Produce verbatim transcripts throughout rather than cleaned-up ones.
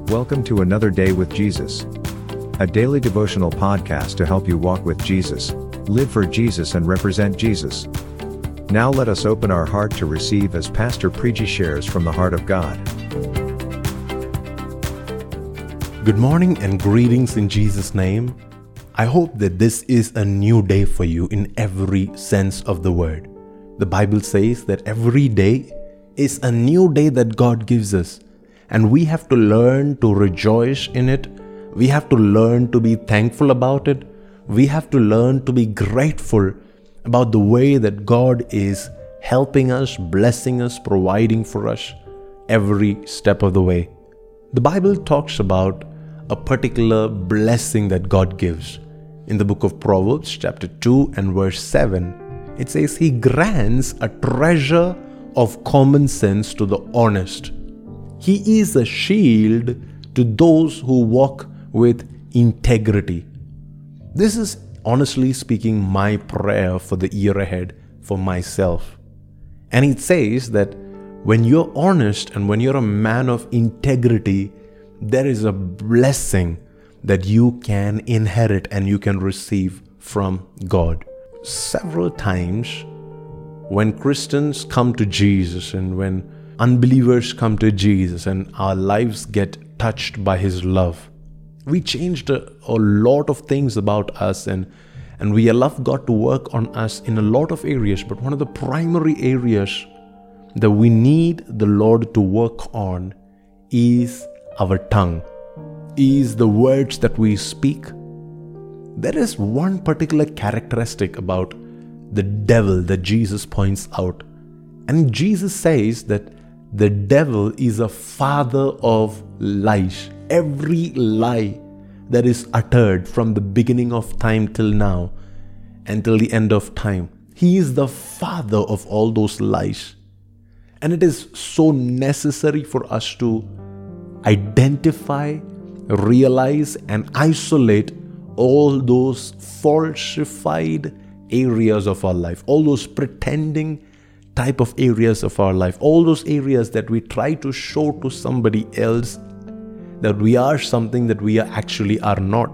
Welcome to another day with Jesus, a daily devotional podcast to help you walk with Jesus, live for Jesus, and represent Jesus. Now let us open our heart to receive as Pastor Preji shares from the heart of God. Good morning and greetings in Jesus' name. I hope that this is a new day for you in every sense of the word. The Bible says that every day is a new day that God gives us, and we have to learn to rejoice in it. We have to learn to be thankful about it. We have to learn to be grateful about the way that God is helping us, blessing us, providing for us every step of the way. The Bible talks about a particular blessing that God gives. In the book of Proverbs, chapter two and verse seven, it says, He grants a treasure of common sense to the honest. He is a shield to those who walk with integrity. This is, honestly speaking, my prayer for the year ahead for myself. And it says that when you're honest and when you're a man of integrity, there is a blessing that you can inherit and you can receive from God. Several times when Christians come to Jesus and when unbelievers come to Jesus and our lives get touched by His love, we changed a, a lot of things about us and, and we allow God to work on us in a lot of areas. But one of the primary areas that we need the Lord to work on is our tongue, is the words that we speak. There is one particular characteristic about the devil that Jesus points out. And Jesus says that the devil is a father of lies. Every lie that is uttered from the beginning of time till now, until the end of time, he is the father of all those lies. And it is so necessary for us to identify, realize, and isolate all those falsified areas of our life, all those pretending type of areas of our life, all those areas that we try to show to somebody else that we are something that we are actually are not.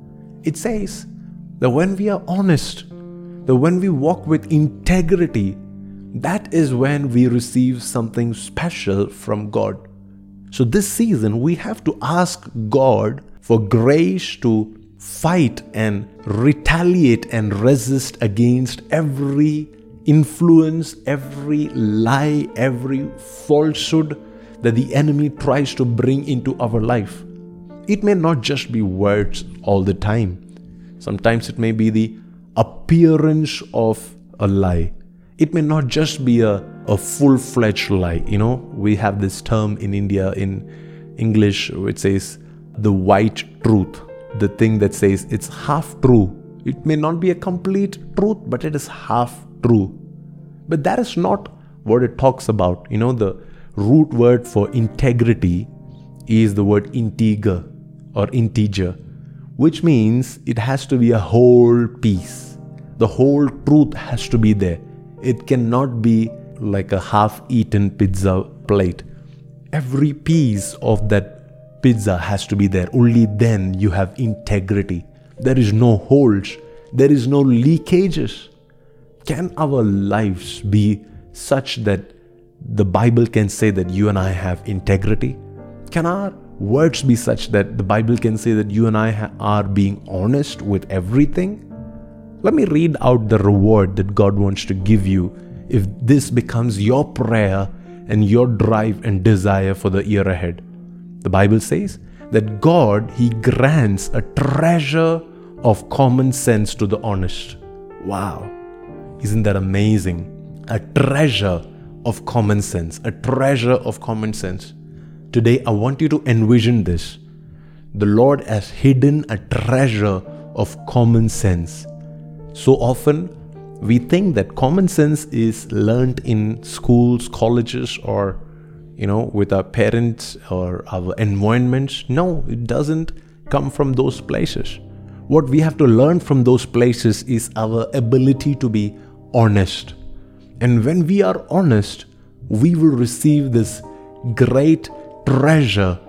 It says that when we are honest, that when we walk with integrity, that is when we receive something special from God. So this season, we have to ask God for grace to fight and retaliate and resist against every influence, every lie, every falsehood that the enemy tries to bring into our life. It may not just be words all the time. Sometimes it may be the appearance of a lie. It may not just be a, a full-fledged lie. You know, we have this term in India, in English, which says the white truth, the thing that says it's half true. It may not be a complete truth, but it is half true. But that is not what it talks about. You know, the root word for integrity is the word integer or integer, which means it has to be a whole piece. The whole truth has to be there. It cannot be like a half-eaten pizza plate. Every piece of that pizza has to be there. Only then you have integrity. There is no holes. There is no leakages. Can our lives be such that the Bible can say that you and I have integrity? Can our words be such that the Bible can say that you and I ha- are being honest with everything? Let me read out the reward that God wants to give you if this becomes your prayer and your drive and desire for the year ahead. The Bible says that God, He grants a treasure of common sense to the honest. Wow. Isn't that amazing? A treasure of common sense. A treasure of common sense. Today, I want you to envision this. The Lord has hidden a treasure of common sense. So often, we think that common sense is learned in schools, colleges, or, you know, with our parents or our environments. No, it doesn't come from those places. What we have to learn from those places is our ability to be honest. And when we are honest, we will receive this great treasure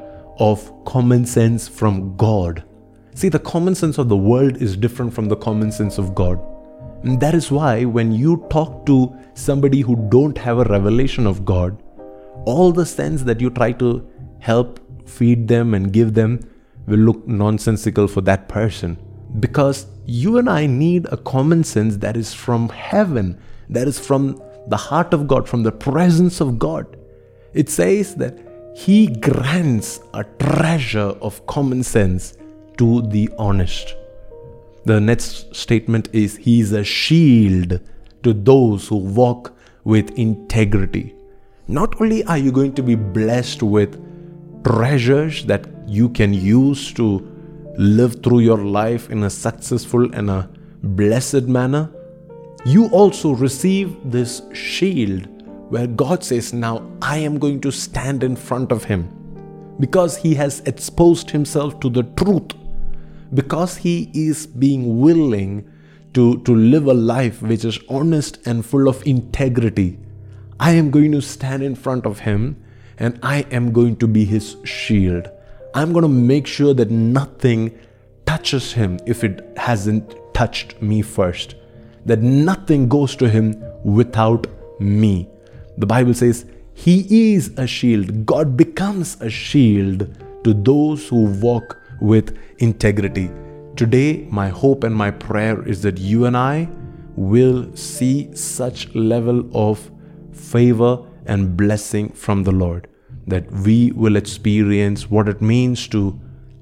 of common sense from God. See, the common sense of the world is different from the common sense of God. And that is why when you talk to somebody who don't have a revelation of God, all the sense that you try to help feed them and give them will look nonsensical for that person. Because you and I need a common sense that is from heaven, that is from the heart of God, from the presence of God. It says that He grants a treasure of common sense to the honest. The next statement is, He is a shield to those who walk with integrity. Not only are you going to be blessed with treasures that you can use to live through your life in a successful and a blessed manner, you also receive this shield where God says, now I am going to stand in front of him because he has exposed himself to the truth, because he is being willing to, to live a life which is honest and full of integrity. I am going to stand in front of him and I am going to be his shield. I'm going to make sure that nothing touches him if it hasn't touched me first, that nothing goes to him without me. The Bible says he is a shield. God becomes a shield to those who walk with integrity. Today, my hope and my prayer is that you and I will see such level of favor and blessing from the Lord, that we will experience what it means to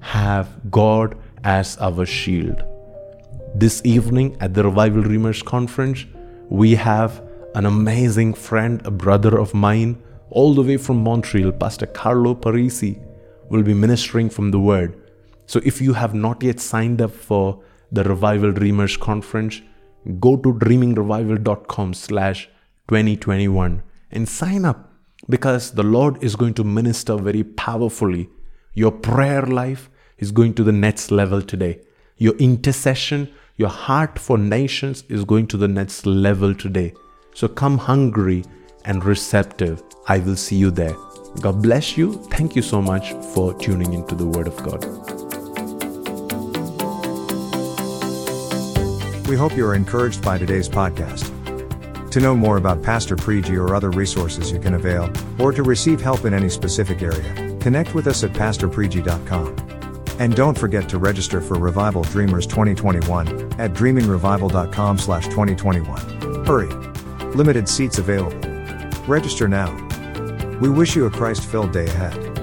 have God as our shield. This evening at the Revival Dreamers Conference, we have an amazing friend, a brother of mine, all the way from Montreal, Pastor Carlo Parisi, will be ministering from the Word. So if you have not yet signed up for the Revival Dreamers Conference, go to dreamingrevival.com slash 2021 and sign up, because the Lord is going to minister very powerfully. Your prayer life is going to the next level today. Your intercession, your heart for nations is going to the next level today. So come hungry and receptive. I will see you there. God bless you. Thank you so much for tuning into the Word of God. We hope you are encouraged by today's podcast. To know more about Pastor Preji or other resources you can avail, or to receive help in any specific area, connect with us at pastor preji dot com. And don't forget to register for Revival Dreamers twenty twenty-one at dreamingrevival.com slash 2021. Hurry! Limited seats available. Register now. We wish you a Christ-filled day ahead.